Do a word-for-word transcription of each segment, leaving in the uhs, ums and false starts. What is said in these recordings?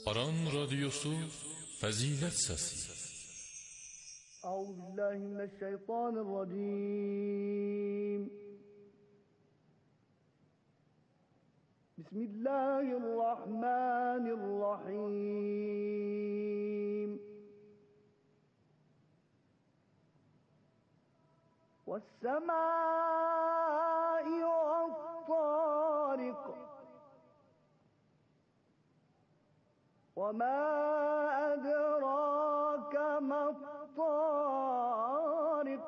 Aran Radyosu Fazilet Sesi. Euzubillahimineşşeytanirracim. Bismillahirrahmanirrahim. Ve's-semâi ve't-târiq. وَمَا أَدْرَاكَ مَا الطَّارِقُ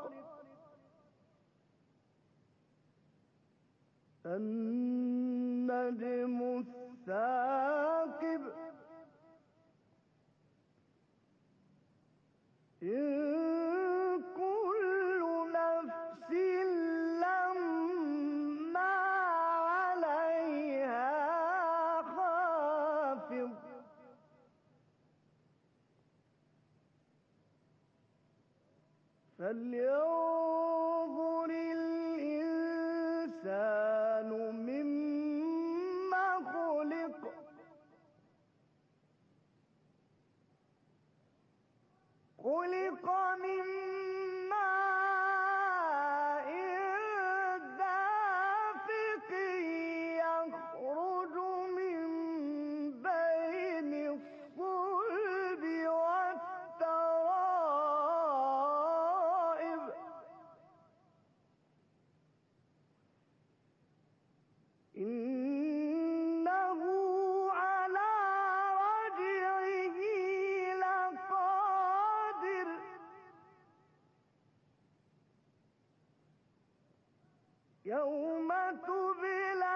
النَّجْمُ الثَّاقِبُ إِن كُلُّ نَفْسٍ لَّمَّا عَلَيْهَا حَافِظٌ فلينظر الإنسان مما خلق خلق من ماء دافق يخرج من بين الصلب والترائب إنه على رجعه لقادر يوم تبلى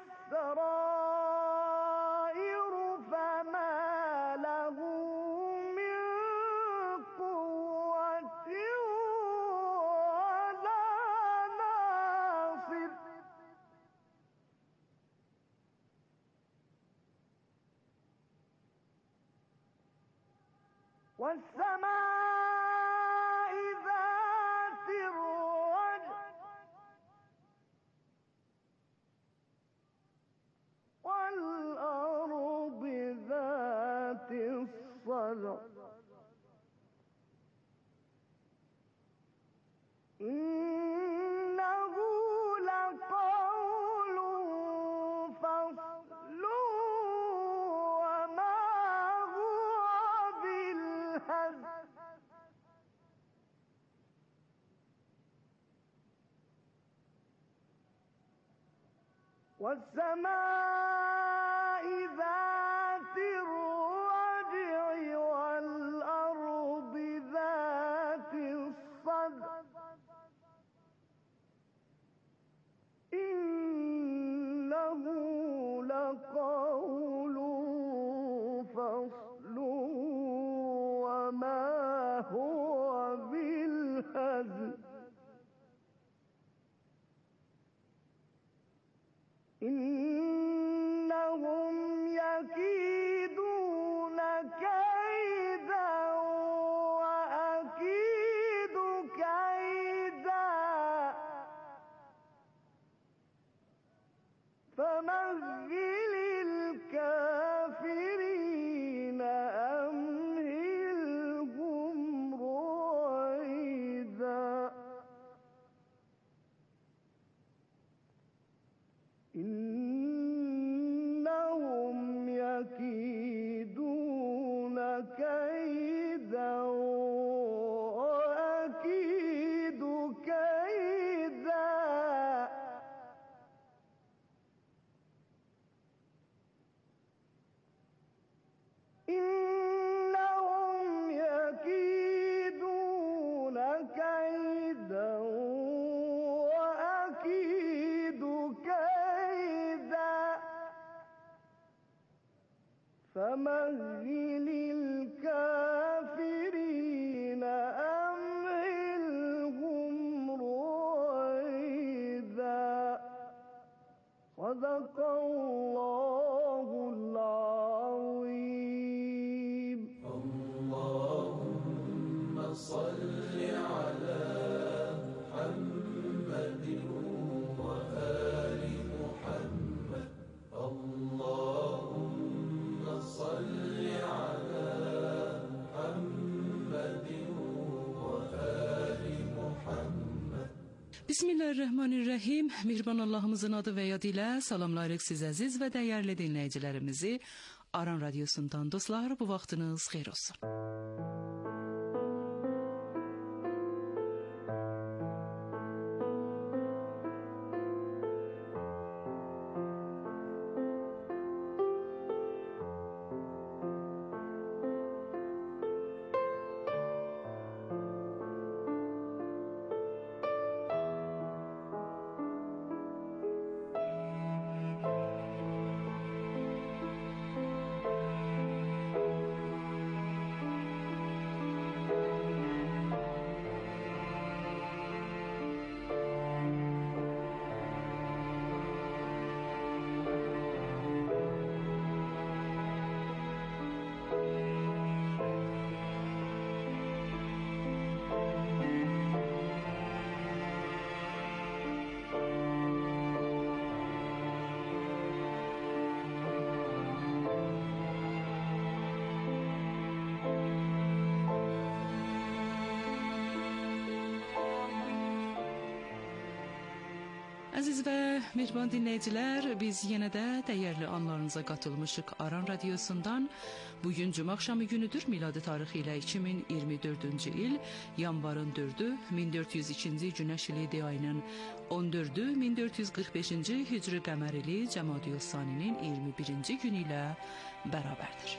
السرائر فما له من قوة ولا ناصر والسماء ذات الرجع والأرض ذات الصدع إنه لقول فصل وما هو بالهزل والسماء ذات الرجع والأرض ذات الصدع إنه لقول فصل وما هو بالهزل إنهم يكيدون كيدا وأكيد كيدا فمهل الكافرين أمهلهم رويدا إنهم يكيدون كيدا وأكيد كيدا إنهم يكيدون كيدا وأكيد كيدا فمهل الكافرين أمهلهم رويدا صدق الله العظيم. اللهم صل على محمد وآل محمد. اللهم صل Bismillahirrahmanirrahim. Mehriban Allahımızın adı və yadı ilə salamlayırıq siz əziz və dəyərli dinləyicilərimizi. Aran Radyosu'ndan dostlar, bu vaxtınız xeyir olsun. Əziz və mehriban dinləyicilər, biz yenə də dəyərli anlarınıza qatılmışıq Aran Radyosu'ndan. Bugün cuma axşamı günüdür, miladi tarixi ilə iki min iyirmi dördüncü il, yanvarın dördü, min dörd yüz ikinci Günəş ili ayının on dördü, min dörd yüz qırx beşinci Hicri qəmər ili Cəmadiyyə Saninin iyirmi birinci günü ilə bərabərdir.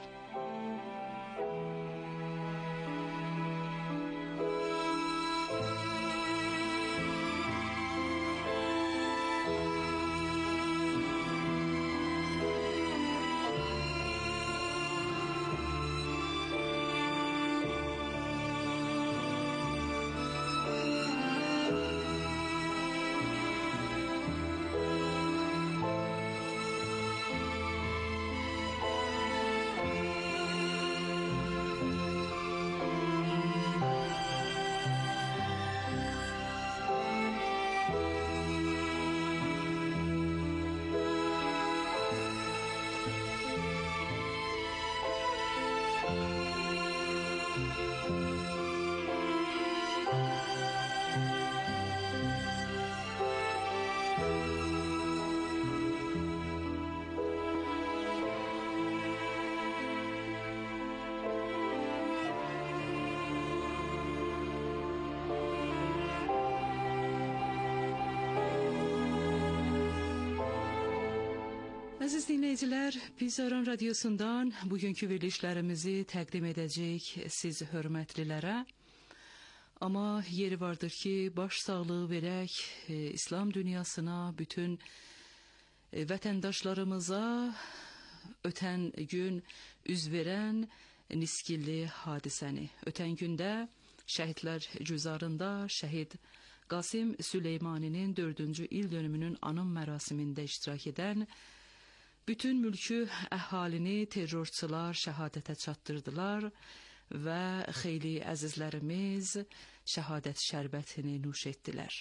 Əziz dinləyicilər, biz Aran Radyosu'ndan bugünkü verilişlərimizi təqdim edəcək siz hörmətlilərə. Amma yeri vardır ki, baş sağlığı verək e, İslam dünyasına, bütün e, vətəndaşlarımıza ötən gün üz verən niskilli hadisəni. Ötən gündə şəhidlər güzarında şəhid Qasim Süleymani'nin dördüncü il dönümünün anım mərasimində iştirak edən bütün mülkü əhalini terrorçular şəhadətə çatdırdılar və xeyli əzizlərimiz şəhadət şərbətini nuş etdilər.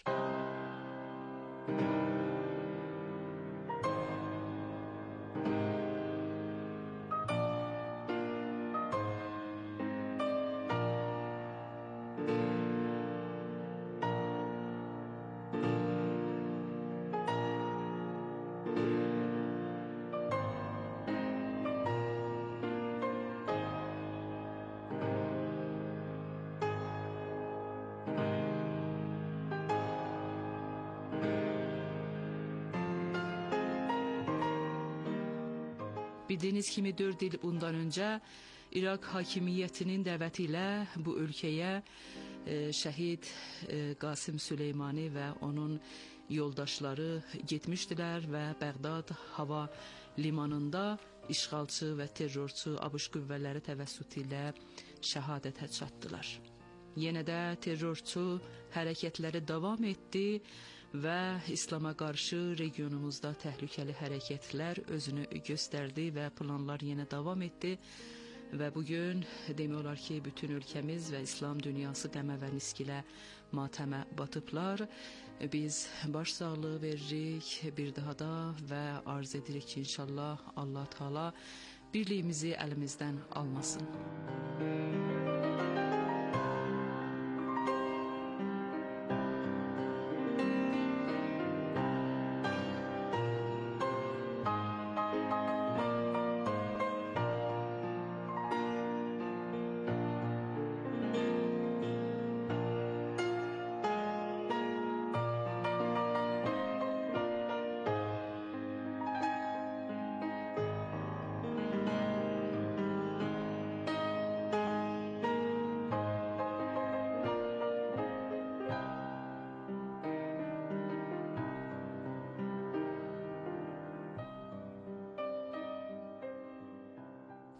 Bildiyiniz kimi dörd il bundan öncə İraq hakimiyyətinin dəvəti ilə bu ölkəyə e, şəhid e, Qasim Süleymani və onun yoldaşları getmişdilər və Bəğdad hava limanında işğalçı və terrorçu ABŞ qüvvələri təvəssütü ilə şəhadətə çatdılar. Yenə də terrorçu hərəkətləri davam etdi və İslama qarşı regionumuzda təhlükəli hərəkətlər özünü göstərdi və planlar yenə davam etdi və bugün demək olar ki, bütün ölkəmiz və İslam dünyası qəmə və niskilə matəmə batıblar. Biz baş sağlığı veririk bir daha da və arz edirik ki, inşallah Allah Teala birliyimizi əlimizdən almasın.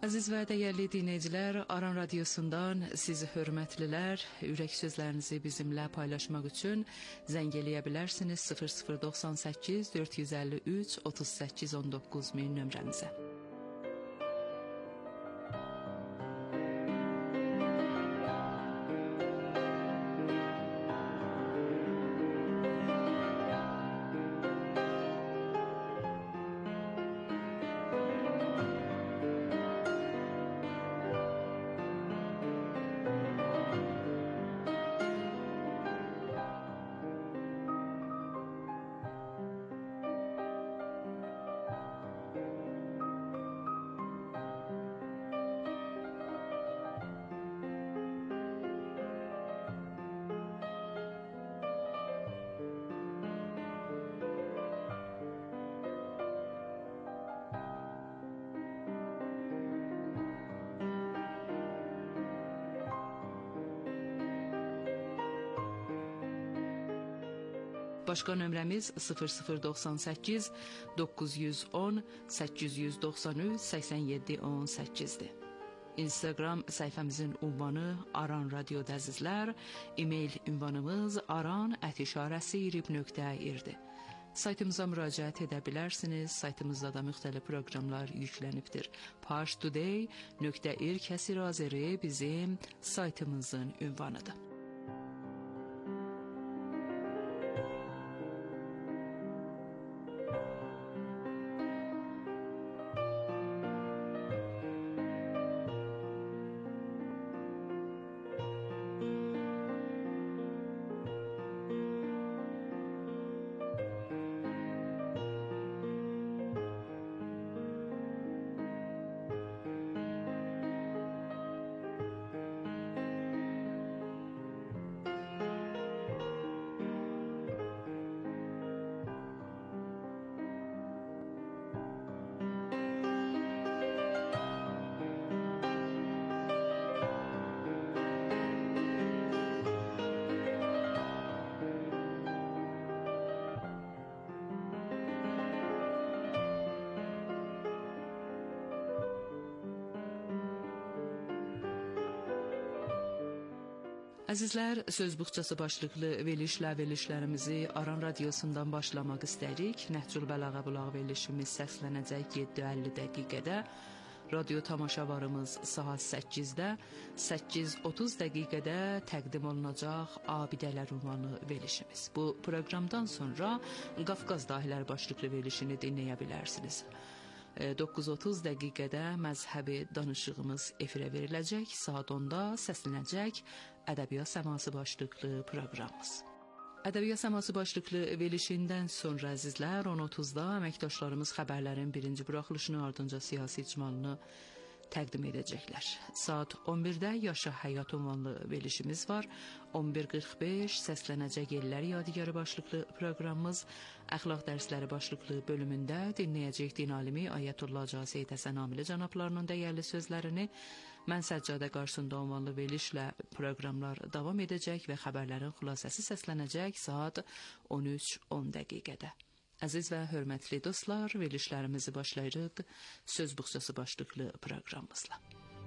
Əziz və dəyərli dinləyicilər, Aran Radiosundan sizi hörmətlilər, ürək sözlərinizi bizimlə paylaşmaq üçün zəng eləyə bilərsiniz sıfır sıfır doxsan səkkiz dörd yüz əlli üç otuz səkkiz on doqquz min nömrəmizə. Başqa nömrəmiz sıfır sıfır doxsan səkkiz doqquz yüz on səkkiz yüz doxsan üç səksən yeddi on səkkizdir. Instagram səhifəmizin ünvanı Aran Radioda əzizlər, e-mail ünvanımız aran ət işarəsi irib nöqtə irdir. Saytımıza müraciət edə bilərsiniz. Saytımızda da müxtəlif proqramlar yüklənibdir. pashtoday nöqtə ir kəsir azəri bizim saytımızın ünvanıdır. Əzizlər, söz buxçası başlıqlı verilişlə verilişlərimizi Aran Radiosundan başlamaq istəyirik. Nəhcül Bəlağa Bulaq verilişimiz səslənəcək yeddi əlli dəqiqədə. Radio tamaşavarımız saat səkkizdə, səkkiz otuz dəqiqədə təqdim olunacaq Abidələr ünvanlı verilişimiz. Bu proqramdan sonra Qafqaz dahilər başlıqlı verilişini dinləyə bilərsiniz. doqquz otuz dəqiqədə məzhəbi danışığımız efirə veriləcək. Saat onda səslənəcək Ədəbiyyat Səması başlıqlı proqramımız. Ədəbiyyat Səması başlıqlı verilişindən sonra əzizlər on otuzda əməkdaşlarımız xəbərlərin birinci buraxılışını, ardınca siyasi icmalını təqdim edəcəklər. Saat on birdə Yaşa Həyat ünvanlı verilişimiz var. on bir qırx beş səslənəcək Ellər Yadigarı başlıqlı proqramımız. Əxlaq dərsləri başlıqlı bölümündə dinləyəcək din alimi Ayətullah Caseyid Həsən Amili cənablarının dəyərli sözlərini. Mən Səccadə qarşısında ünvanlı verilişlə proqramlar davam edəcək və xəbərlərin xülasəsi səslənəcək saat on üç on dəqiqədə. Əziz və hörmətli dostlar, verilişlərimizi başlayırıq söz buxçası başlıqlı proqramımızla.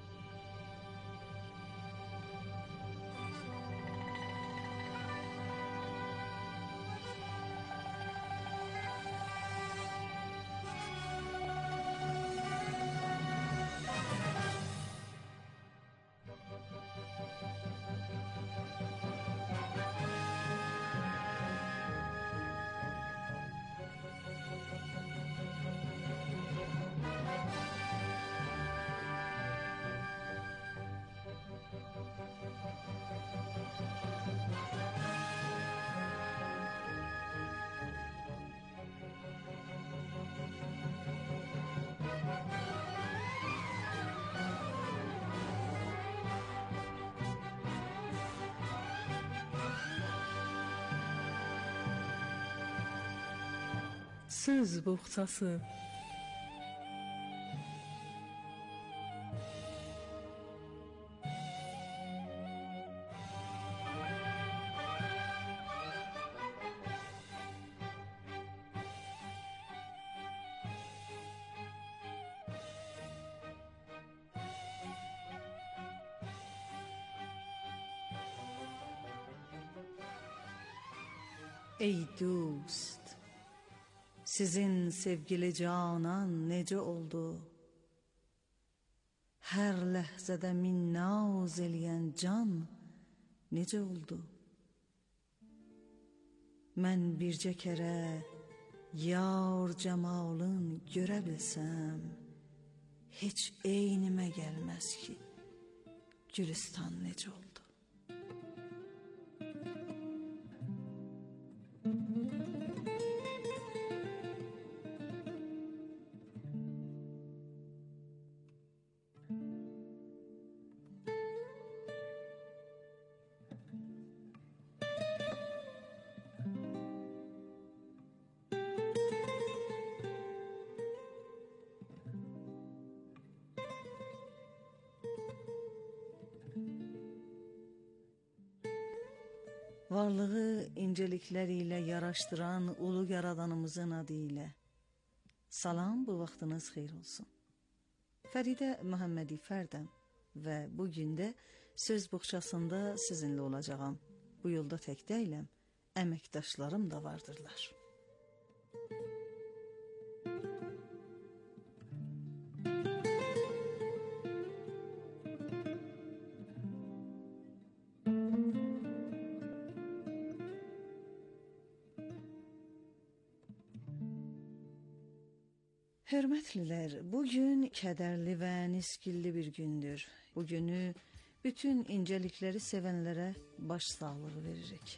Söz buxçası. Ey dost, sizin sevgili canan necə oldu? Hər ləhzədə min naz eləyən can necə oldu? Mən bircə kərə yar cəmalın görə bilsəm, heç eynimə gəlməz ki, Gülistan necə oldu? Varlığı inceliklər ilə yaraşdıran ulu yaradanımızın adı ilə salam, bu vaxtınız xeyir olsun. Fəridə Məhəmmədi Fərdəm və bugün də söz boğçasında sizinlə olacağam. Bu yolda tək deyiləm, əməkdaşlarım da vardırlar. Hörmətlilər, bugün kədərli və niskilli bir gündür. Bugünü bütün incelikləri sevənlərə baş sağlığı veririk.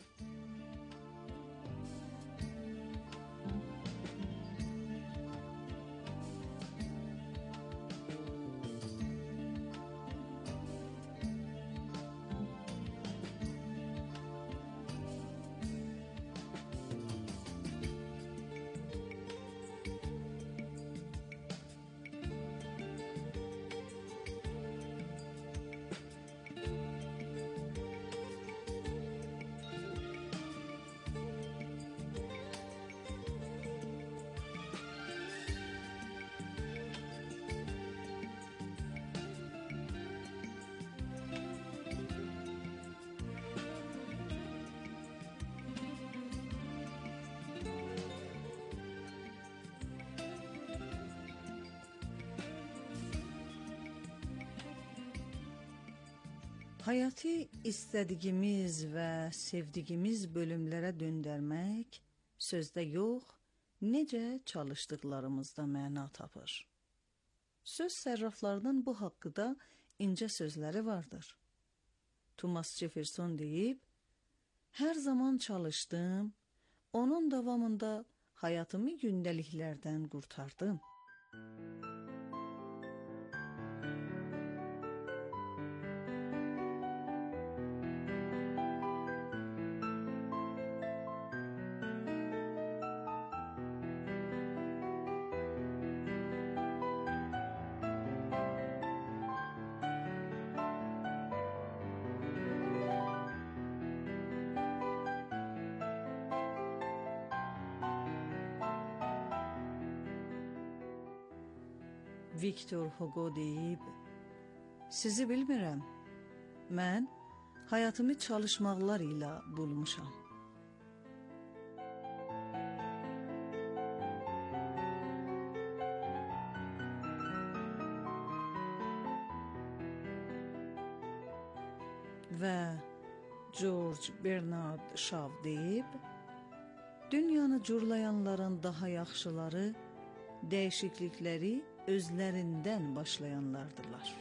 Həyatı istədiyimiz və sevdiyimiz bölümlərə döndərmək sözdə yox, necə çalışdıqlarımızda məna tapır. Söz sərraflarının bu haqqıda incə sözləri vardır. Thomas Jefferson deyib, hər zaman çalışdım, onun davamında həyatımı gündəliklərdən qurtardım. Victor Hugo deyib, sizi bilmirəm, mən həyatımı çalışmaqlar ilə bulmuşam. Və George Bernard Shaw deyib, dünyanı curlayanların daha yaxşıları dəyişiklikləri özlərindən başlayanlardırlar.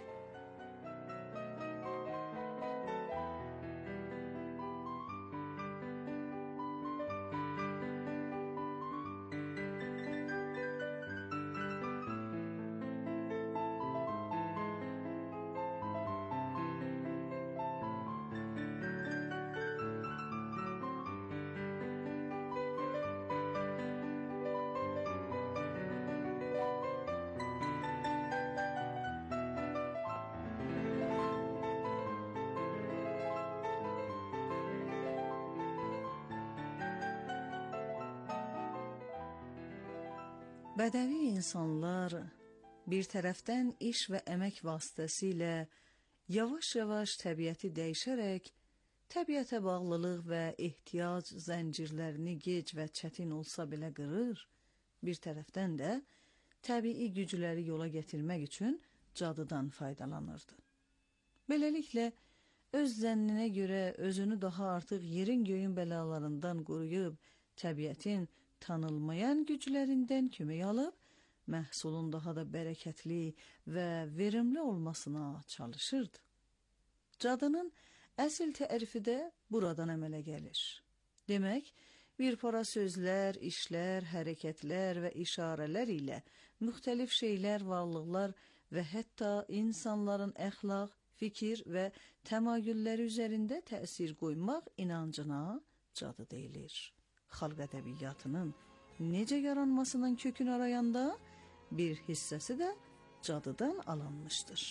Bədəvi insanlar bir tərəfdən iş və əmək vasitəsilə yavaş-yavaş təbiəti dəyişərək təbiətə bağlılıq və ehtiyac zəncirlərini gec və çətin olsa belə qırır, bir tərəfdən də təbii gücləri yola gətirmək üçün cadıdan faydalanırdı. Beləliklə, öz zənninə görə özünü daha artıq yerin göyün bəlalarından qoruyub, təbiətin tanınmayan güclərindən kömək alıb, məhsulun daha da bərəkətli və verimli olmasına çalışırdı. Cadının əsl tərifi də buradan əmələ gəlir. Demək, bir para sözlər, işlər, hərəkətlər və işarələr ilə müxtəlif şeylər, varlıqlar və hətta insanların əxlaq, fikir və təmayülləri üzərində təsir qoymaq inancına cadı deyilir. Xalq ədəbiyyatının necə yaranmasının kökünü arayanda bir hissəsi də cadıdan alınmışdır.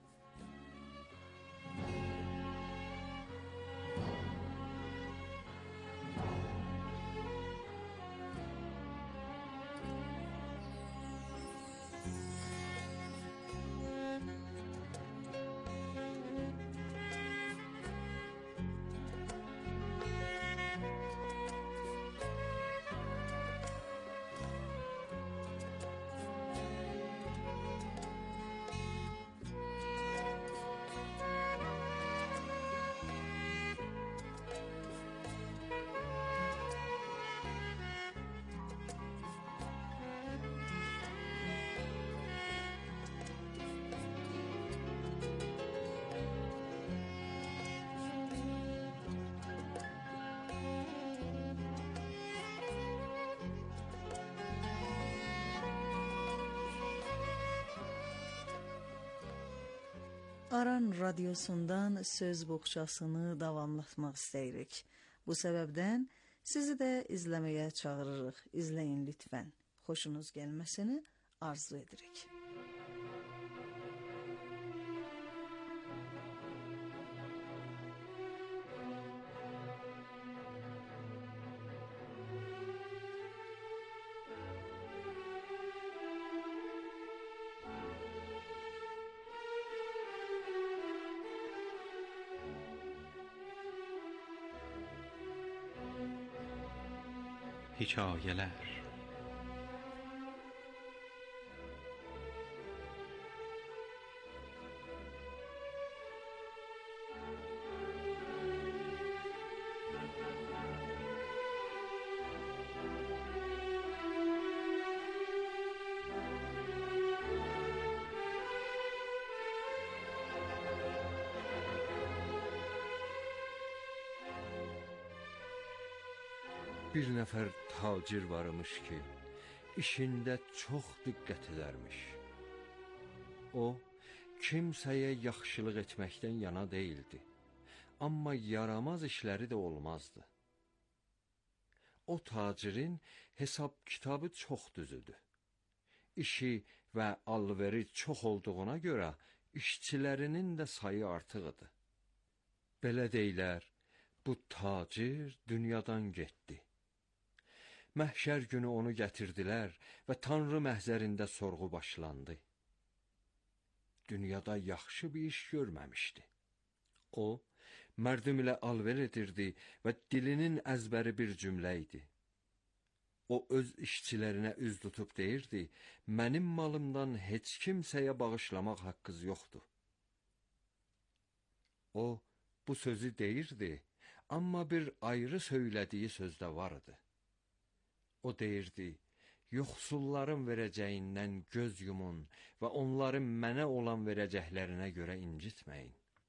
Aran radyosundan söz boğçasını davamlatmaq istəyirik. Bu səbəbdən sizi də izləməyə çağırırıq. İzləyin lütfən. Xoşunuz gəlməsini arzu edirik. Hekayələr. Bir nəfər tacir varmış ki, işində çox diqqət edərmiş. O, kimsəyə yaxşılıq etməkdən yana deyildi, amma yaramaz işləri də olmazdı. O tacirin hesab kitabı çox düzüdür. İşi və alveri çox olduğuna görə işçilərinin də sayı artıq idi. Belə deyilər, bu tacir dünyadan getdi. Məhşər günü onu gətirdilər və Tanrı məhzərində sorğu başlandı. Dünyada yaxşı bir iş görməmişdi. O, mərdum ilə alver edirdi və dilinin əzbəri bir cümlə idi. O, öz işçilərinə üz tutub deyirdi, mənim malımdan heç kimsəyə bağışlamaq haqqınız yoxdur. O, bu sözü deyirdi, amma bir ayrı söylədiyi sözdə var idi. O deyirdi, yoxsulların verəcəyindən göz yumun və onların mənə olan verəcəklərinə görə incitməyin.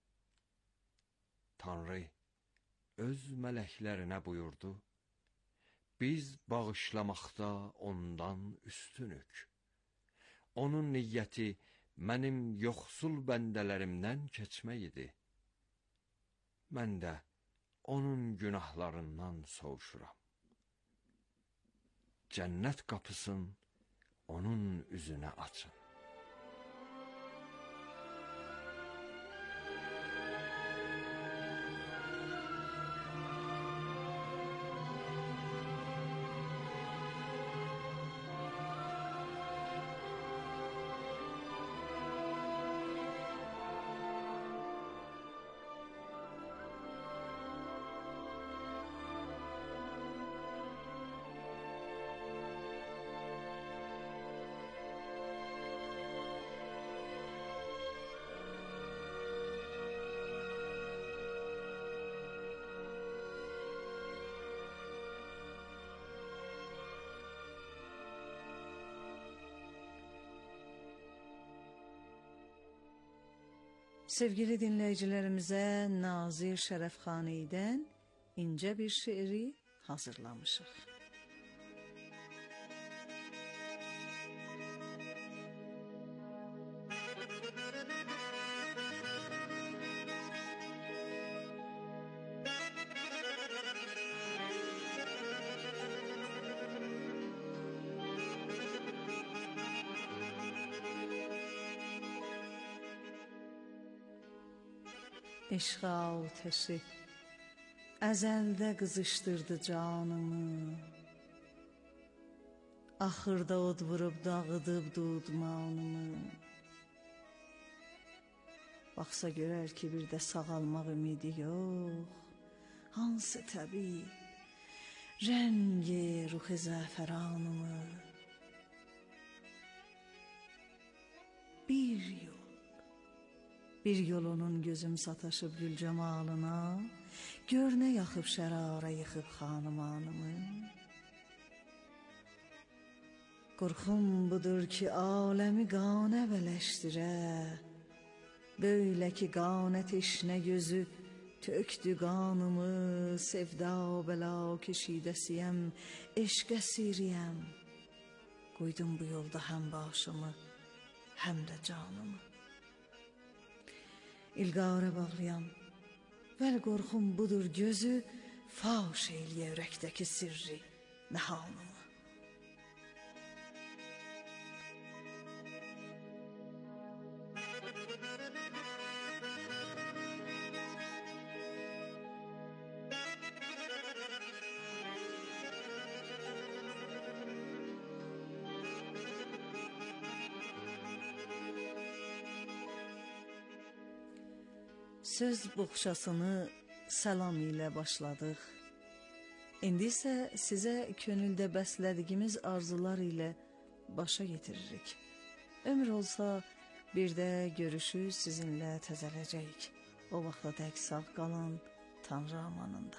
Tanrı öz mələklərinə buyurdu, biz bağışlamaqda ondan üstünük. Onun niyyəti mənim yoxsul bəndələrimdən keçmək idi. Mən də onun günahlarından soğuşuram. Cənnət qapısın onun üzünə açın. Sevgili dinleyicilerimize Nazir Şerefxani'den ince bir şiiri hazırlamışıq. Eşq ateşi əzəldə qızışdırdı canımı, axırda od vurub dağıdıb dudmanımı. Baxsa görər ki, bir də sağalmaq ümidi yox, hansı təbii rəngi ruxi zəfəranımı. Bir yol Bir yolunun gözüm sataşıb gül cemalına, gör nə yaxıb şərara yıxıb xanımanımı. Qorxum budur ki, aləmi qanə vələşdirə, böyle ki, qanə teşnə gözü tökdü qanımı. Sevda bəla keşidəsiyəm, eşq əsiriyəm, qoydum bu yolda həm başımı, həm də canımı. İlqara bağlayan, vəl qorxum budur gözü faş eyliyə ürəkdəki sirri nəhanımı. Söz boğçasını salam ilə başladıq. İndi isə sizə könüldə bəslədiyimiz arzular ilə başa getiririk. Ömür olsa bir də görüşü sizinlə təzələcəyik. O vaxta dək sağ qalan Tanrı amanında.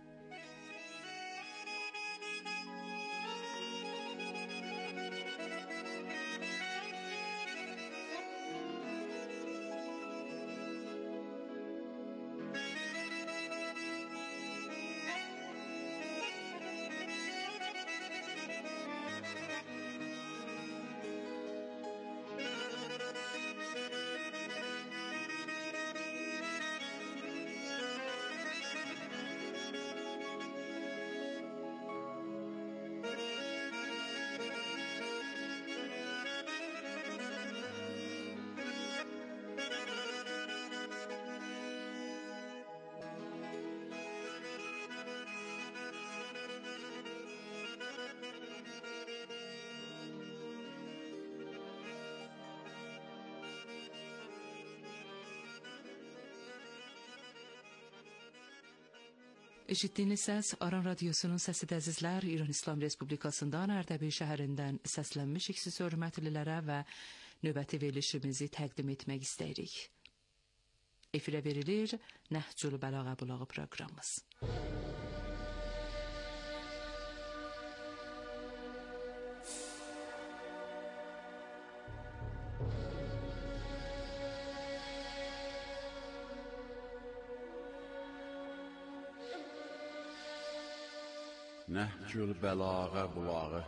Eşitdiyiniz səs Aran Radiosunun səsidir əzizlər. İran İslam Respublikasından Ərdəbil şəhərindən səslənmişik siz hörmətlilərə və növbəti verilişimizi təqdim etmək istəyirik. Efirə verilir Nəhcül Bəlağa Bulağı proqramımız. Nəhcül Bəlağa Bulağı.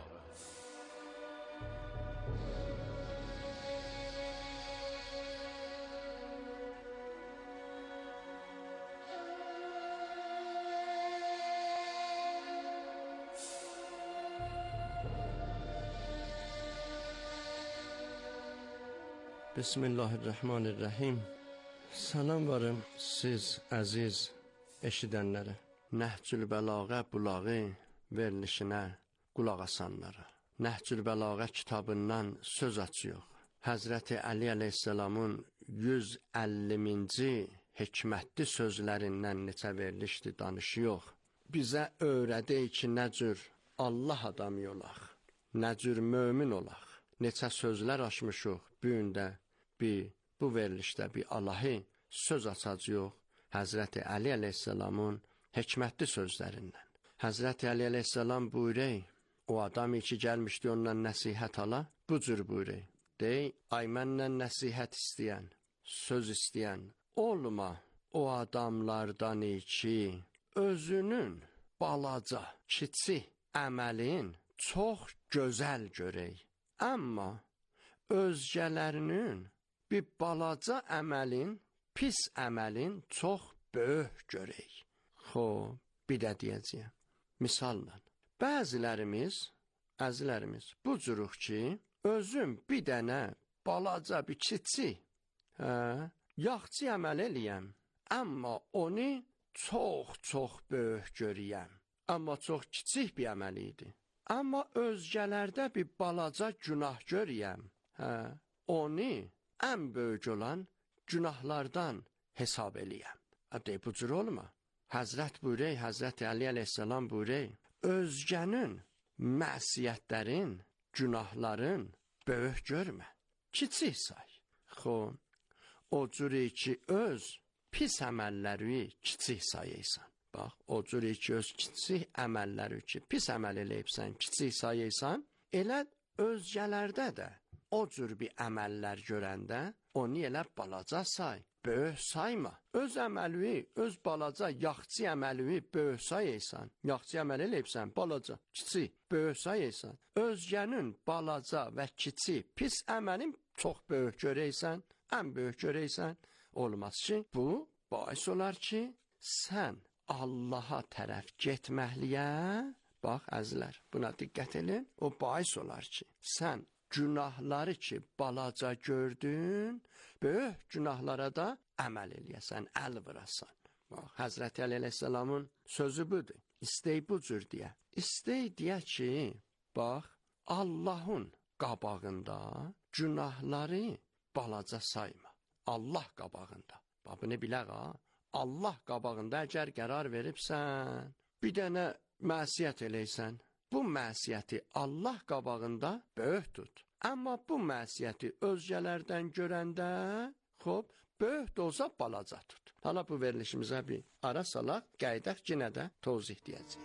Bismillahirrahmanirrahim. Salam varım siz əziz eşidənlərə. Nəhcül Bəlağa Bulağı verilişinə qulaq asanlara. Nəhcül Bəlağa kitabından söz açıyor. Həzrəti Əli əleyhissalamın yüz əlliminci hikmətli sözlərindən neçə verilişdir danışıyor. Bizə öyrədir ki, nə cür Allah adamı olaq, nə cür mömin olaq. Neçə sözlər açmışıq, bu gündə bir, bu verilişdə bir Allahı söz açacaq Həzrəti Əli əleyhissalamın hikmətli sözlərindən. Həzrəti Əli əleyhissalam buyurur, o adam ki gəlmişdi ondan nəsihət ala, bu cür buyurur. Dey, ay məndən nəsihət istəyən, söz istəyən, olma o adamlardan ki, özünün balaca, kiçik əməlin çox gözəl görək. Amma özgələrinin bir balaca əməlin, pis əməlin çox böyük görək. Xoş, bir də deyəcəyəm. Misalla, bəzilərimiz, əzilərimiz, bu cürük ki, özüm bir dənə balaca, bir kiçik, hə, yaxçı əməl eləyəm, amma onu çox-çox böyük görəyəm. Amma çox kiçik bir əməl idi. Amma özgələrdə bir balaca günah görəyəm, hə, onu ən böyük olan günahlardan hesab eləyəm. Hə, bu cür olma. Həzrət buyuruyor, Həzrət Ali əleyhissalam buyuruyor, özgənin məsiyətlərin, günahların böyük görmə, kiçik say. Xoş, o cür ki, öz pis əməlləri kiçik sayıysan. Bax, o cür ki, öz kiçik əməlləri ki, pis əməl eləyibsən, kiçik sayıysan, elə özgələrdə də o cür bir əməllər görəndə, onu elə balaca say. Böyük sayma. Öz əməli, öz balaca, yaxçı əməli böyük sayıysan. Yaxçı əməl eləyibsən, balaca, kiçik, böyük sayıysan. Özgənin balaca və kiçik, pis əməlin çox böyük görəysən, ən böyük görəysən, olmaz ki, bu bais olar ki, sən Allaha tərəf getməkliyə, bax əzlər, buna diqqət edin, o bais olar ki, sən günahları ki, balaca gördün, böyük günahlara da əməl eləyəsən, əl vırasan. Bax, Həzrəti Əli əleyhissalamın sözü budur. İstəy bu cür deyə. İstəy deyə ki, bax, Allahın qabağında günahları balaca sayma. Allah qabağında. Bax, bunu bilək ha. Allah qabağında əgər qərar veribsən, bir dənə məsiyyət eləysən, bu məsiyyəti Allah qabağında böyük tut. Amma bu məsiyyəti özgələrdən görəndə, xoş, böyük də olsa balaca tut. Hala bu verilişimizə bir ara salaq, qəydək yenə də tozih deyəcəyəm.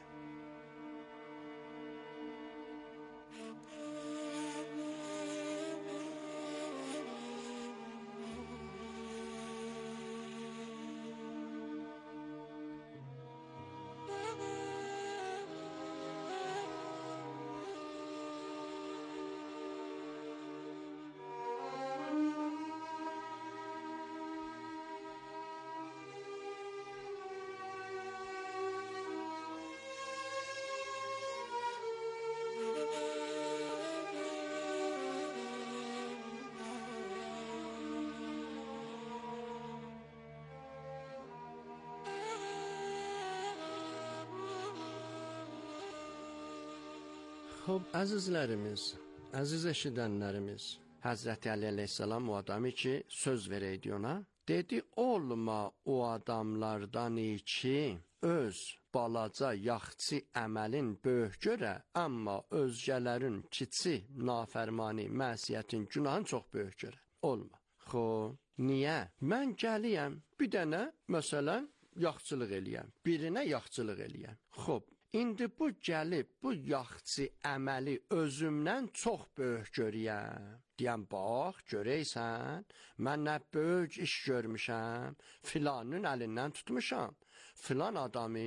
Xoş, əzizlərimiz, əziz eşidənlərimiz, Həzrəti Əli əleyhissalam o adamı ki, söz verəydi ona, dedi, olma o adamlardan ki, öz balaca, yaxçı əməlin böyük görə, amma özgələrin kiçik, nafərmani, məsiyyətin, günahın çox böyük görə. Olma. Xoş, niyə? Mən gəliyəm, bir dənə, məsələn, yaxçılıq eləyəm, birinə yaxçılıq eləyəm. Xoş, İndi bu gəlib, bu yaxçı əməli özümdən çox böyük görəyəm. Deyəm, bax, görəysən, mən nə böyük iş görmüşəm, filanın əlindən tutmuşam. Filan adamı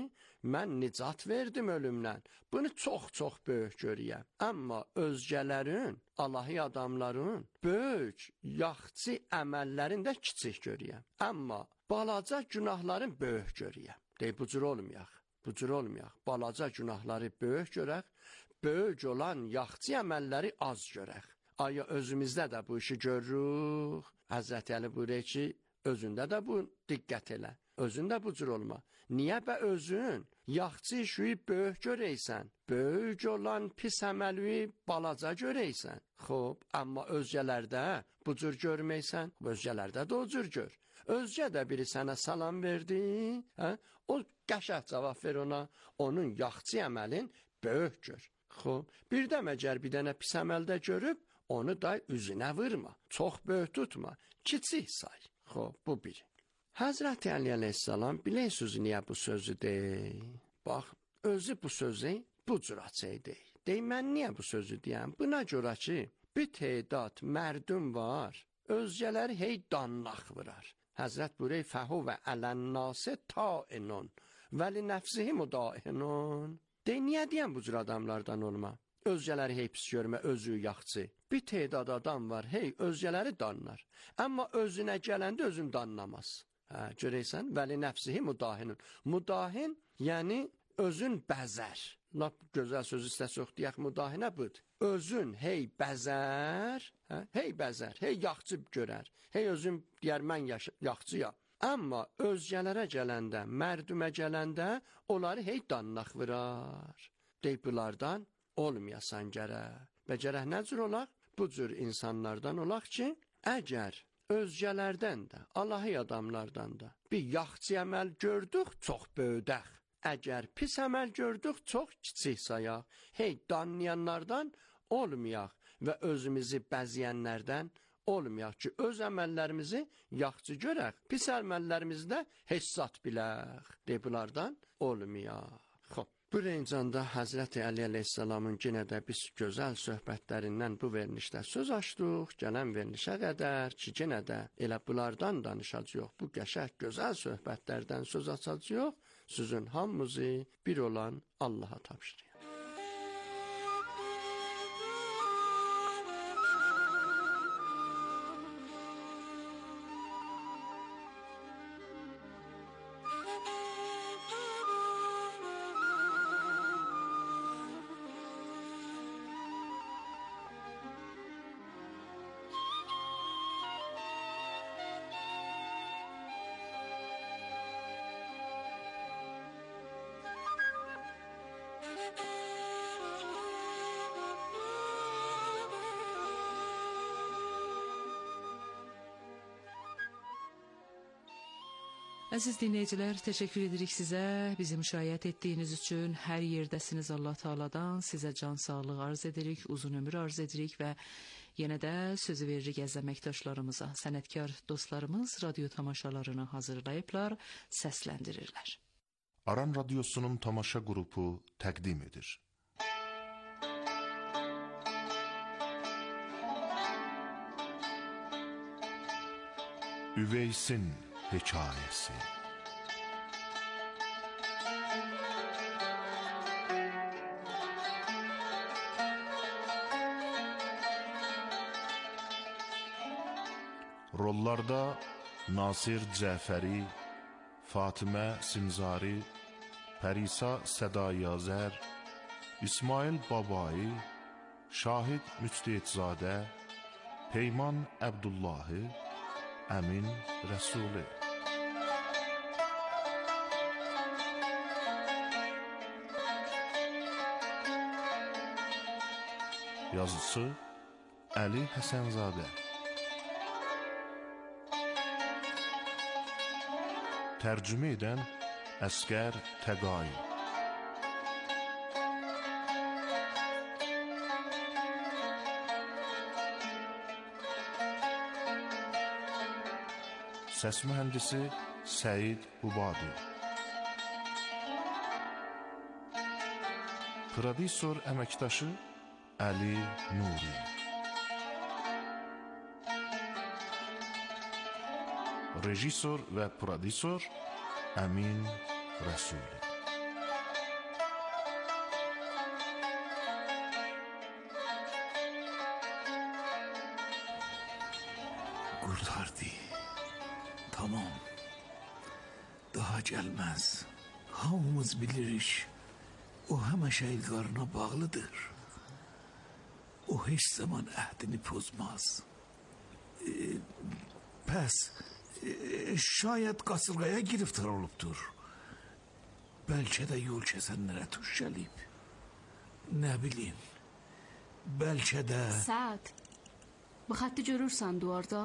mən nicat verdim ölümdən. Bunu çox-çox böyük görəyəm. Amma özgələrin, Allahi adamların böyük, yaxçı əməllərində kiçik görəyəm. Amma balaca günahların böyük görəyəm. Deyib, bu cür olmayaq. Bu cür olmayaq. Balaca günahları böyük görək, böyük olan yaxçı əməlləri az görək. Aya özümüzdə də bu işi görürük. Həzrəti Əli buyuruyor ki, özündə də bu diqqət elə. Özündə bu cür olma. Niyə bə özün yaxçı işi böyük görəysən? Böyük olan pis əməli balaca görəysən. Xoş, amma özgələrdə bu cür görməysən, özgələrdə də o cür gör. Özgə də biri sənə salam verdi, hə? O qəşəng cavab ver ona, onun yaxçı əməlin böyük gör. Xoş, bir də məgər bir dənə pis əməldə görüb, onu da üzünə vurma, çox böyük tutma, kiçik say. Xoş, bu biri. Həzrəti Əli əleyhissalam bilirsiniz niyə bu sözü deyir? Bax, özü bu sözü bu cür açıq deyir. Deyir, mən niyə bu sözü deyəm? Buna görə ki, bir tədat mərdum var, özgələri hey danlaq vırar. Həzrət buyuruyor fəhuvə ələnnası tainun vəli nəfsihi müdahinun. Dey, niyə deyən bu cür adamlardan olma? Özgələri hey pis görmə, özü yaxçı. Bir tedad adam var, hey özgələri danlar. Amma özünə gələndə özün danlamaz. Hə, görəysən, vəli nəfsihi müdahinun. Müdahin, yəni özün bəzər. Lap gözəl söz istəsə yox deyək, müdahinə budur. Özün hey bəzər, hə? Hey bəzər, hey yaxçı görər. Hey özün deyər, mən yaxçıyam. Amma özgələrə gələndə, mərdümə gələndə, onları hey danlaq vırar. Dey, bunlardan olmayasan gərək. Və gərək nə cür olaq? Bu cür insanlardan olaq ki, əgər özgələrdən də, Allahi adamlardan da bir yaxçı əməl gördük, çox böyüdək. Əgər pis əməl gördük, çox kiçik sayaq. Hey, danlayanlardan olmayaq və özümüzü bəzəyənlərdən olmayaq ki, öz əməllərimizi yaxçı görək, pis əməllərimizdə hesat bilək. Dey, bunlardan olmayaq. Xoş. Bu rencanda Həzrəti Əli əleyhissalamın yenə də biz gözəl söhbətlərindən bu verilişdə söz açdıq. Gələn verilişə qədər ki, yenə də elə bunlardan danışacağıq. Bu qəşəng gözəl söhbətlərdən söz açacağıq. Sizin hamımızı bir olan Allaha tapşırıyıq. Əziz dinləyicilər, təşəkkür edirik sizə. Bizi müşayiət etdiyiniz üçün hər yerdəsiniz Allah Teala'dan. Sizə can sağlığı arz edirik, uzun ömür arz edirik və yenə də sözü veririk əziz əməkdaşlarımıza. Sənətkar dostlarımız radyo tamaşalarını hazırlayıblar, səsləndirirlər. Aran Radyosu'nun tamaşa qrupu təqdim edir. Üveysin hekayesi. Rollarda Nasir Cəfəri, Fatimə Sinzari, Pərisa Sədayazər, İsmail Babai, Şahid Müctehidzadə, Peyman Əbdullahi, Əmin Rəsuli. Yazısı Əli Həsənzadə. Tərcümə edən Əskər Təqai. Səs mühəndisi Səid Bubadi. Prodüser əməkdaşı Əli Nuri. Rejissor və prodüser Əmin Rəsuli. Qurtardı. Tamam. Daha gəlməz. Hamımız bilirik. O həmişə ilqarına bağlıdır. O heç zaman əhdini pozmaz. E, pəs, e, şayət qasırğaya giriftar olubdur. Bəlkə də yol kəsənlərə tuş gəlib. Nə bilim. Bəlkə də... Səad, bu xətti görürsən duvarda?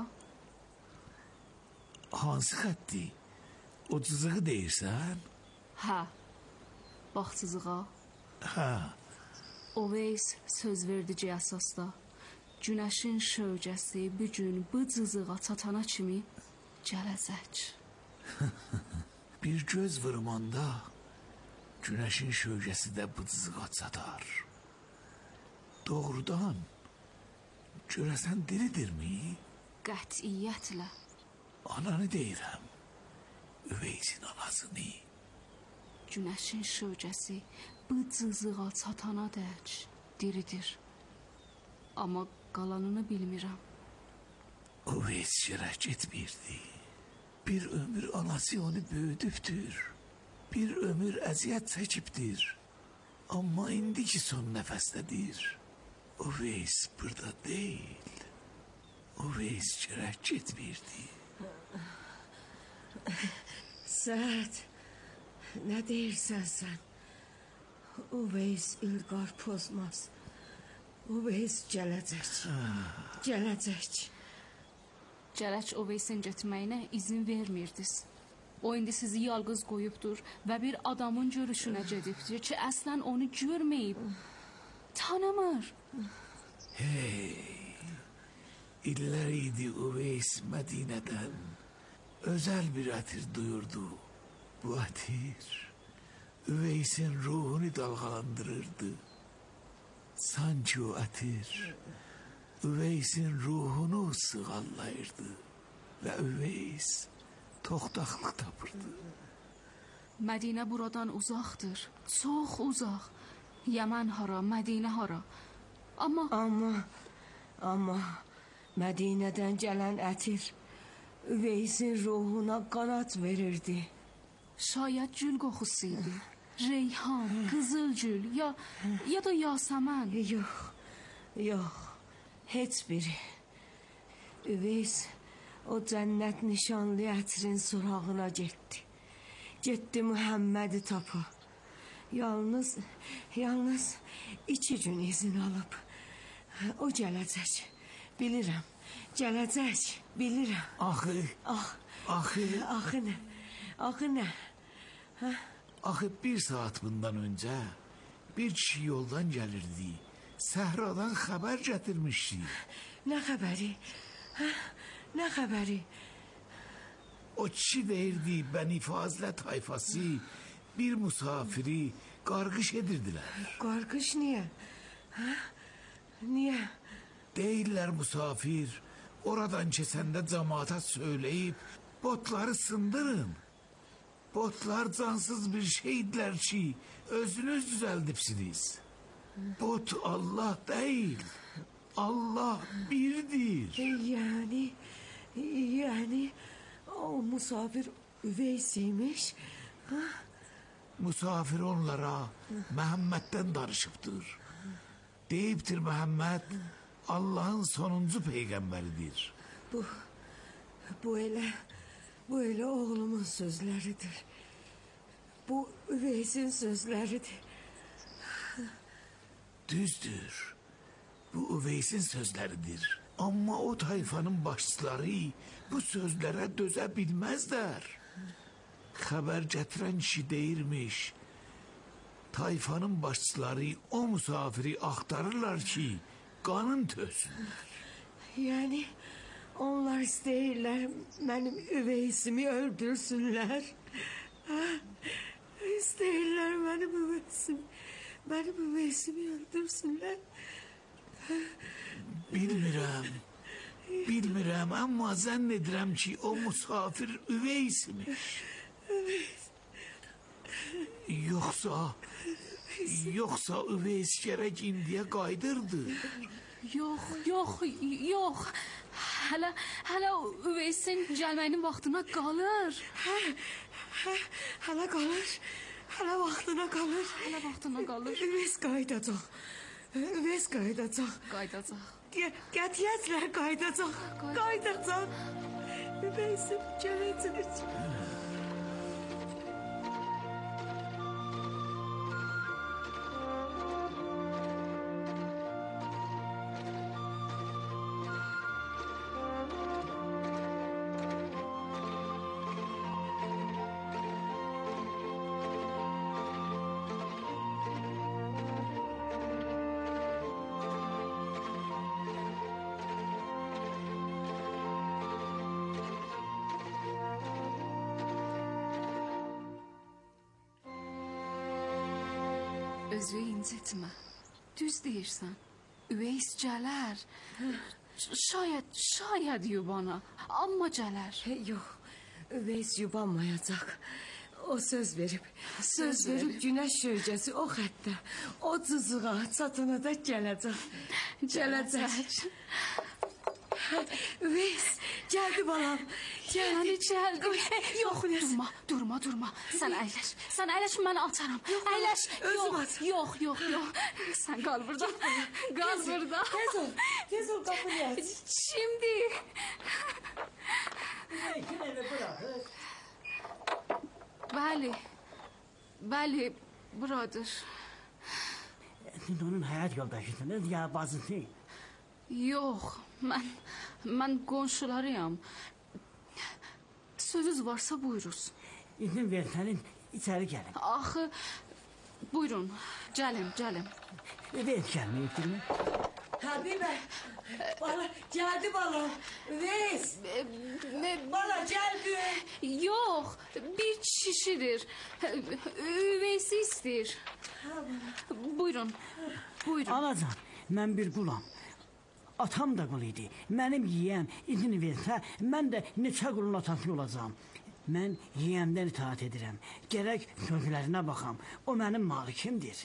Hansı xətti? O cızığı deyirsən? Hə, bax cızığa. Hə. Oveys söz verdici əsasda. Günəşin şövcəsi bu gün bu cızığa çatana kimi gələcək. Bir göz vurmanda günəşin şövcəsi də bu cızığa çatar. Doğrudan görəsən diridirmi? Qətiyyətlə. Ananı deyirəm. Üveysin anasını. Günəşin şöcəsi bu cızığa çatana dək diridir. Amma qalanını bilmirəm. Üveys şərəh getmirdi. Bir ömür anası onu böyüdübdür. Bir ömür əziyyət çəkibdir. Amma indiki son nəfəsdədir. Üveys burada deyil. Üveys şərəh getmirdi. Səhət, nə deyirsən sən? Üveys İlqar pozmaz. Üveys gələcək. Gələcək. Cələc Uveysin getməyinə izin vermirdiniz. O indi sizi yalqız qoyubdur və bir adamın görüşünə gedibdir ki, əslən onu görməyib. Tanımır. Hey, illər idi Uveys Mədinədən özel bir ətir duyurdu. Bu ətir Üveysin ruhunu dalgalandırırdı. Sanki o ətir Üveysin ruhunu sığallayırdı və Üveys toxtaqlıq tapırdı. Mədinə buradan uzaqdır, çox uzaq. Yaman hara, Mədinə hara. Amma... Amma, amma Mədinədən gələn ətir Üveysin ruhuna qanat verirdi. Şayət gül qoxusuydu. Reyhan, qızıl gül, ya, ya da yasəmən. Yox, yox, heç biri. Üveys o cənnət nişanlı ətrin sorağına getdi. Getdi Muhammədi tapa. Yalnız, yalnız iki gün izin alıb. O gələcək, bilirəm. Gələcək, bilirəm. Axı, ah, axı, axı nə? Axı nə? Hə? Axı bir saat bundan öncə bir kişi yoldan gəlirdi. Səhradan xəbər gətirmişdi. Nə xəbəri? Hə? Nə xəbəri? O kişi deyirdi, Bəni Fazilə tayfası bir musafiri qarqış edirdilər. Qarqış niyə? Hə? Niyə? Deyirlər musafir oradan keçəndə cəmaata söyləyib botları sındırın. Botlar cansız bir şeydilər ki, özünüz düzəldibsiniz. Bot Allah deyil, Allah birdir. Yəni, yəni o musafir Üveysiymiş. Ha? Musafir onlara Məhəmməddən danışıbdır. Deyibdir Məhəmməd Allah'ın sonuncu peyğəmbəridir. Bu, bu elə, bu elə oğlumun sözləridir. Bu Üveysin sözləridir. Düzdür, bu Üveysin sözləridir. Amma o tayfanın başçıları bu sözlərə dözə bilməzlər. Xəbər gətirən kişi deyirmiş, tayfanın başçıları o musafiri axtarırlar ki, qanın tösünlər. Yəni, onlar istəyirlər mənim Üveysimi öldürsünlər. Ha? İstəyirlər mənim Üveysimi, mənim Üveysimi öldürsünlər. Bilmirəm, bilmirəm, amma zənn edirəm ki, o musafir Üveysmiş. Üveys. Yoxsa, yoxsa Üveys gərək indiyə qaydırdı. Yox, yox, yox. Hələ, hələ Üveysin gəlməyinin vaxtına qalır. Hə, hə, hələ qalır. Hələ vaxtına qalır. Hələ vaxtına qalır. Üveys qaydacaq. Üveys qaydacaq. Qaydacaq. Qətiyyətlə qaydacaq. Qaydacaq. Üveysim gələcək. Özü incitmə. Düz deyirsən. Üveys gələr. Şayet, şayet yubana. Amma gələr. Yox, Üveys yubanmayacaq. O söz verib. Söz, Söz verib verib. günəş şöhrəsi o xəttə, o cızığa çatana da gələcək. Gələcək. Üveys, gəldi balam. Yəni Gəldi. gəldi. Yox, durma, durma, durma. Sən əyləş. Sən əyləş, mən atarım. Əyləş. özüm Yox, at. yox, yox, yox. Sən qal burada. Qal burada. Tez ol, tez ol qapını aç. Şimdi. Bəli. Bəli, buradır. Siz onun həyat yoldaşısınız ya bacısı? Yox, mən mən qonşularıyam. Sözünüz varsa buyuruz. İzin versəniz içəri gəlin. Axı buyurun, gəlin, gəlin. Üveys gəlməyibdirmi? Həbibə, bala, gəldi balam. Üveys, bala gəldi. Yox, bir kişidir. Üveysi istəyir. Buyurun, buyurun. Anacan, mən bir qulam. Atam da qul idi. Mənim yiyəm izin versə, mən də neçə qulun atası olacağam. Mən yiyəmdən itaat edirəm. Gərək sözlərinə baxam. O mənim malikimdir.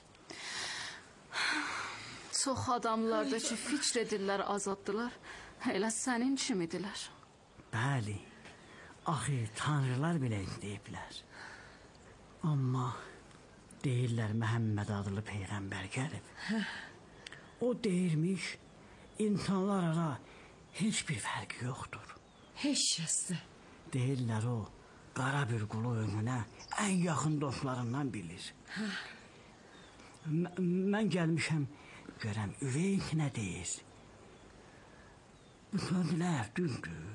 Çox adamlarda ki, fikr edirlər, azaddılar. Elə sənin kimidirlər. Bəli, axı tanrılar belə deyiblər. Amma deyirlər Məhəmməd adlı peyğəmbər gəlib. O deyirmiş, insanlar ara heç bir fərqi yoxdur. Heç kəsdə. Deyirlər o, qara bir qulu önünə ən yaxın dostlarından bilir. M- mən gəlmişəm, görəm Üveys nə deyir. Bu sözlər düzdür.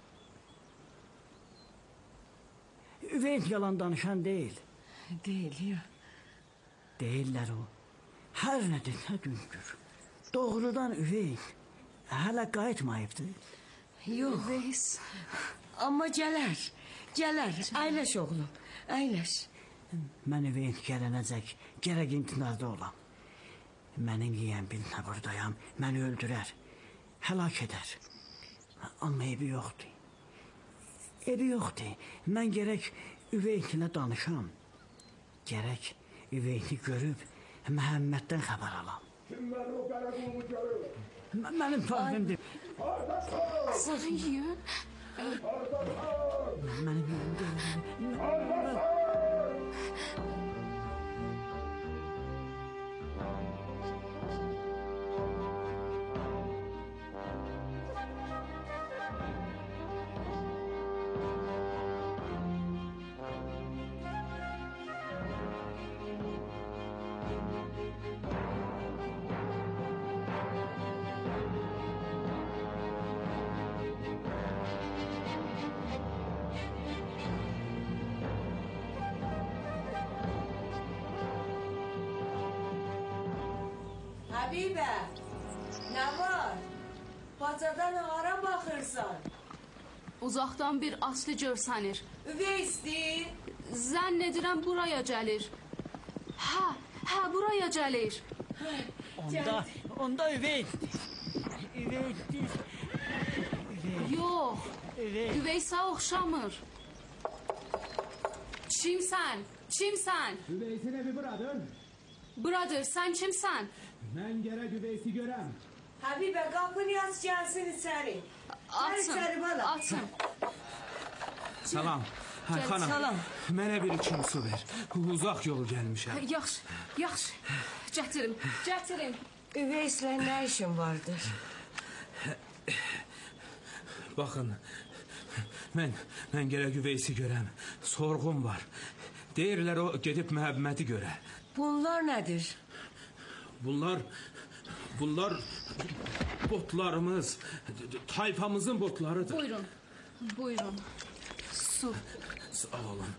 Üveys yalan danışan deyil. Deyil, ya. Deyirlər o, hər nə desə düzdür. Doğrudan Üveys hələ qayıtmayıbdır. Yox. Üveys. Amma gələr, gələr. Əyləş oğlum, əyləş. Mən Üveys gələnəcək, gərək intinarda olam. Mənim yiyəm bilsə buradayam, məni öldürər, həlak edər. Amma evi yoxdur. Evi yoxdur. Mən gərək Üveysinə danışam. Gərək Üveysi görüb Məhəmməddən xəbər alam. Kim mənim o qara qulumu görür? M- Mənim sahibimdir. Sənin yiyən? Mənim yiyəm Həbibə, nə var? Bacadan hara baxırsan? Uzaqdan bir aslı görsənir. Üveysdir. Zənn edirəm buraya gəlir. Hə, hə, buraya gəlir. Onda, onda Üveysdir. Üveysdir. Yox, Üveysə oxşamır. Kimsən? Kimsən? Üveysin evi buradır. Buradır, sən kimsən? Mən gərək Üveysi görəm. Həbibə, qapını aç, gəlsin içəri. Gəl içəri bala. Açın. Salam. Hə, Gəl, xanım. salam. Mənə bir içim su ver. Uzaq yol gəlmişəm. Yaxşı, yaxşı. Gətirim, gətirim. Üveyslə nə işin vardır? Baxın, mən, mən gərək Üveysi görəm. Sorğum var. Deyirlər o gedib Məhəmmədi görə. Bunlar nədir? Bunlar, bunlar botlarımız, tayfamızın botlarıdır. Buyurun, buyurun. Su. Sağ olun.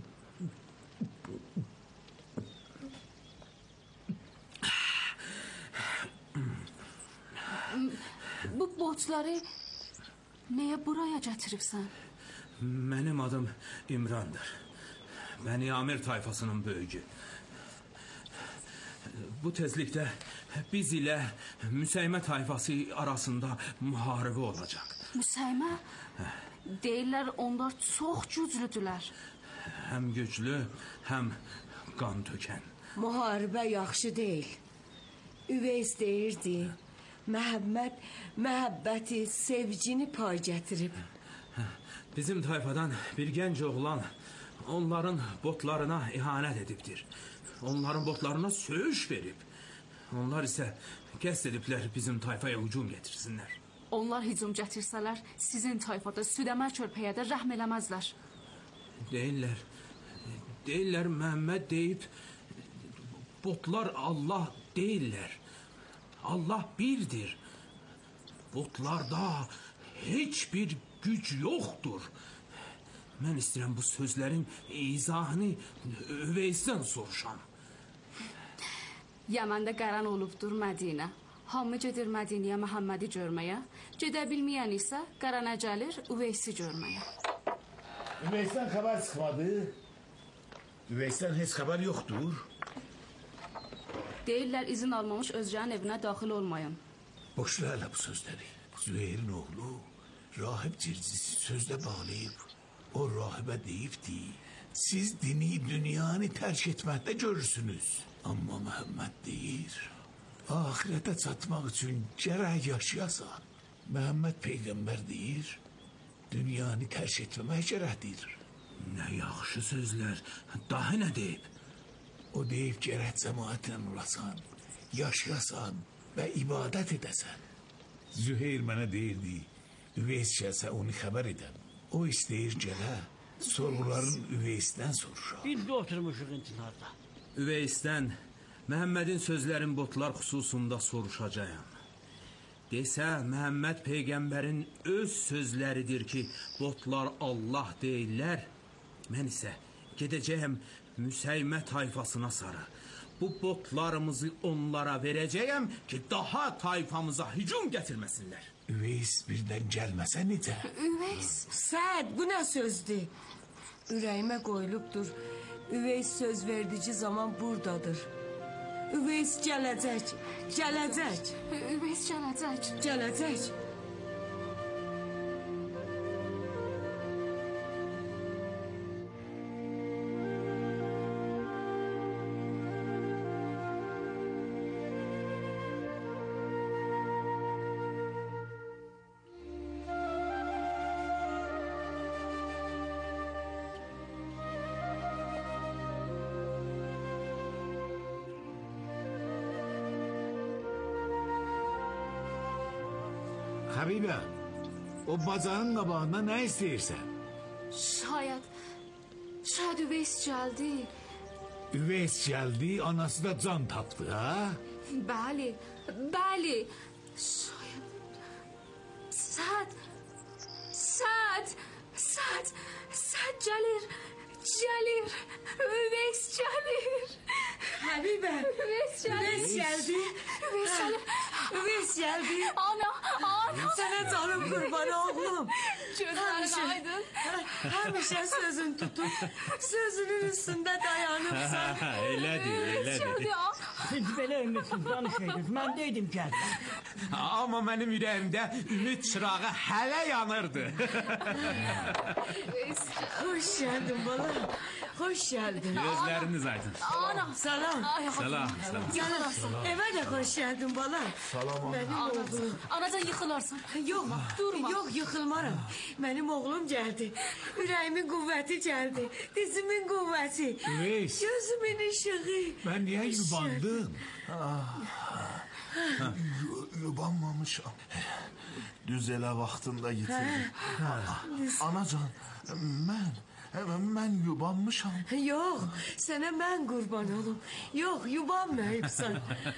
Bu botları nəyə buraya gətiribsən? Mənim adım İmrandır. Bəni Amir tayfasının böyücü. bu tezlikdə biz ilə Müsəymə tayfası arasında müharibə olacaq. Müsəymə? Deyirlər onlar çox güclüdülər. Həm güclü, həm qan tökən. Müharibə yaxşı deyil. Üveys deyirdi, Məhəmməd məhəbbəti, sevgini pay gətirib. Bizim tayfadan bir gənc oğlan onların botlarına ihanət edibdir. Onların botlarına söğüş verib. Onlar isə qəsd ediblər bizim tayfaya hücum getirsinlər. Onlar hücum gətirsələr, sizin tayfada südəmər körpəyə də rəhm eləməzlər. Deyirlər, deyirlər Məhəmməd deyib, botlar Allah deyirlər. Allah birdir. Botlarda heç bir güc yoxdur. Mən istəyirəm bu sözlərin izahını Üveysdən soruşam. Yəməndə qəran olubdur Mədinə. Hamı gedir Mədinəyə Məhəmmədi görməyə. Gedə bilməyən isə qərana gəlir Üveysi görməyə. Üveysdən xəbər çıxmadı. Üveysdən heç xəbər yoxdur. Deyirlər izin almamış özgənin evinə daxil olmayın. Boşla hələ bu sözləri. Züheyrin oğlu rahib Circisi sözlə bağlayıb. O rahibə deyibdi, siz dini dünyanı tərk etməkdə görürsünüz. Amma Məhəmməd deyir, ahirətə çatmaq üçün gərək yaşayasan. Məhəmməd Peyğəmbər deyir, dünyanı tərk etməmək gərəkdir. Nə yaxşı sözlər, daha nə deyib? O deyib gərək cəmaətlə olasan, yaşayasan və ibadət edəsən. Züheyr mənə deyirdi, Üveys gəlsə onu xəbər edəm. O istəyir gələ, sorğuların Üveysdən soruşaq. Biz də oturmuşuq intiharda. Üveysdən Məhəmmədin sözlərin botlar xüsusunda soruşacağım. Desə, Məhəmməd Peyğəmbərin öz sözləridir ki, botlar Allah deyirlər. Mən isə gedəcəyəm Müsəymə tayfasına sarı. Bu botlarımızı onlara verəcəyəm ki, daha tayfamıza hücum gətirməsinlər. Üveys birdən gəlməsə necə? Üveys? Səd, bu nə sözdür? Ürəyimə qoyulubdur. Üveys söz verdici zaman buradadır. Üveys gələcək, gələcək. Üveys gələcək. Gələcək. Habibə, o bacağın qabağında nə istəyirsən? Şayad, şayad Üveys gəldi. Üveys gəldi, anası da can tapdı, ha? Bəli, bəli. Şayad, Səd, Səd, Səd, Səd gəlir, gəlir, Üveys gəlir. Habibə, Üveys gəlir. Üveys gəldi. Üveys gəlir. Üveys gəldi. Ana, ana. Sənə canım qurban oğlum. Gözlərin aydın. Həmişə sözün tutub, sözünün üstündə dayanıbsan. Elədir, elədir. Siz belə ümitsiz danışaydınız, mən deydim gəldi. Amma mənim ürəyimdə ümid çırağı hələ yanırdı. Hoş geldin bala. Hoş geldin. Gözləriniz aydın. Ana. Salam. Salam, salam. Salam. Eve de hoş geldin bala. Salam. Benim oğlum. Anacan yıkılarsan. Yok, durma. Yok yıkılmaram. Benim oğlum geldi. Yüreğimin kuvveti geldi. Dizimin kuvveti. Üveys. Gözümün ışığı. Ben niye yubandım? Yubanmamışam. Düz elə vaxtında yitirdim. Anacan, mən, mən yubanmışam. Yok, sana ben kurban olum. Yok, yubanmayıpsan.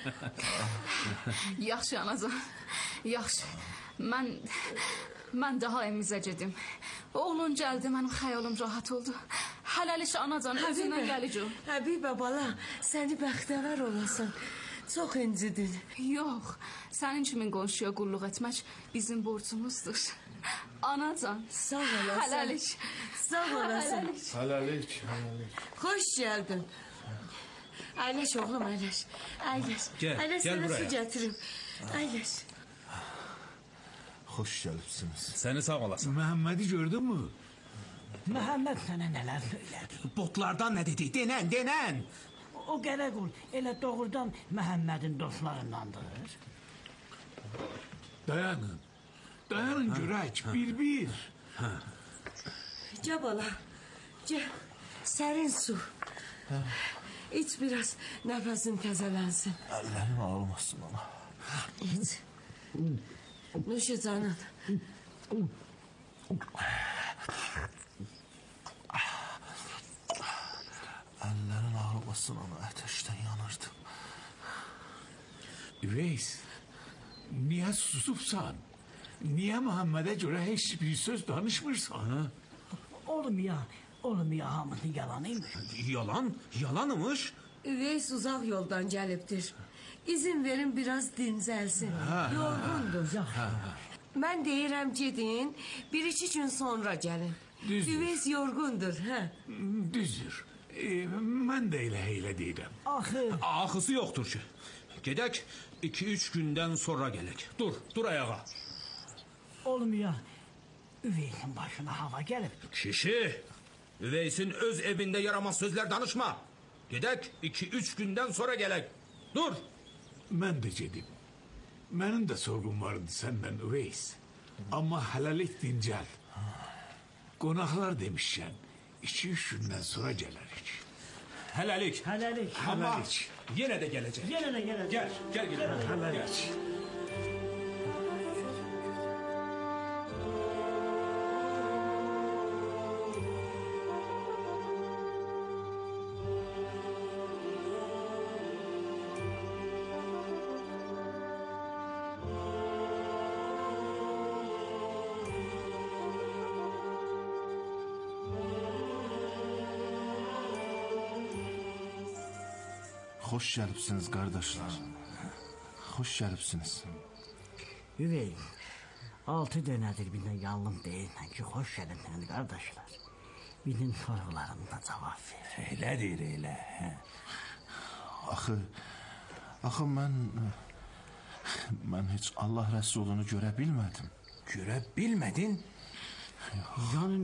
Yaxşı anacan, yaxşı. Mən, mən daha emizə gedim. Oğlun gəldi, mənim xəyalım rahat oldu. Hələlik anacan, özündən gəlicəm. Həbibə bala, səni bəxtəvər olasan. Çox incidin. Yox, sənin kimin qonşuya qulluq etmək bizim borcumuzdur. Anacan, sağ olasın. Hələlik. Sağ olasın. Hələlik, hələlik. Hoş geldin. Əyləş oğlum, əyləş. Əyləş. Gəl, Əyləş, gəl sənə buraya. su gətirim. Əyləş. Xoş gəlibsiniz. Səni sağ olasın. Məhəmmədi gördün mü? Məhəmməd sənə nələr söylədi? Botlardan nə dedi? Denən, denən. O Qaraqul elə doğrudan Məhəmmədin dostlarındandır. Dayanın. Dayanın görək, bir-bir. Gəl bala. Gəl. Sərin su. İç biraz, nəfəsin təzələnsin. Əllərim ağrımasın ana. İç. Nuşu canın. Əllərin ağrımasın ana, ateşdən yanırdım. Üveys, niyə susubsan? Niyə Məhəmmədə görə heç bir söz danışmırsan? Ha? Olmuyor, olmuyor hamının yalanıymış. Yalan, yalanımış. Üveys uzaq yoldan gəlibdir. İzin verin biraz dincəlsin. Yorğundur. Mən deyirəm gedin, bir iki gün sonra gəlin. Düzdür. Üveys yorğundur, hə? Düzdür. E, mən də elə elə deyirəm. Axı. Axısı yoxdur ki. Gedək iki üç gündən sonra gələk. Dur, dur ayağa. Olmuyor. Üveysin başına hava gelip. Kişi, Üveysin öz evində yaramaz sözlər danışma. Gedək iki üç gündən sonra gələk. Dur. Mən də gedim. Mənim də sorğum vardı səndən Üveys. Amma hələlik dincəl. Qonaqlar demişkən, iki üç gündən sonra gələrik. Hələlik. Hələlik. Amma Hələlik. yenə də gələcək. Yenə də gələcək. Gəl, gəl, gəl. Hələlik. Xoş gəlibsiniz qardaşlar. Xoş gəlibsiniz. Üvey, altı dönədir birdən yalnım deyirsən ki, xoş gəlibsiniz qardaşlar. Birinin sorğularına cavab ver. Elədir, elə. Axı, axı mən, mən heç Allah Rəsulunu görə bilmədim. Görə bilmədin? Yəni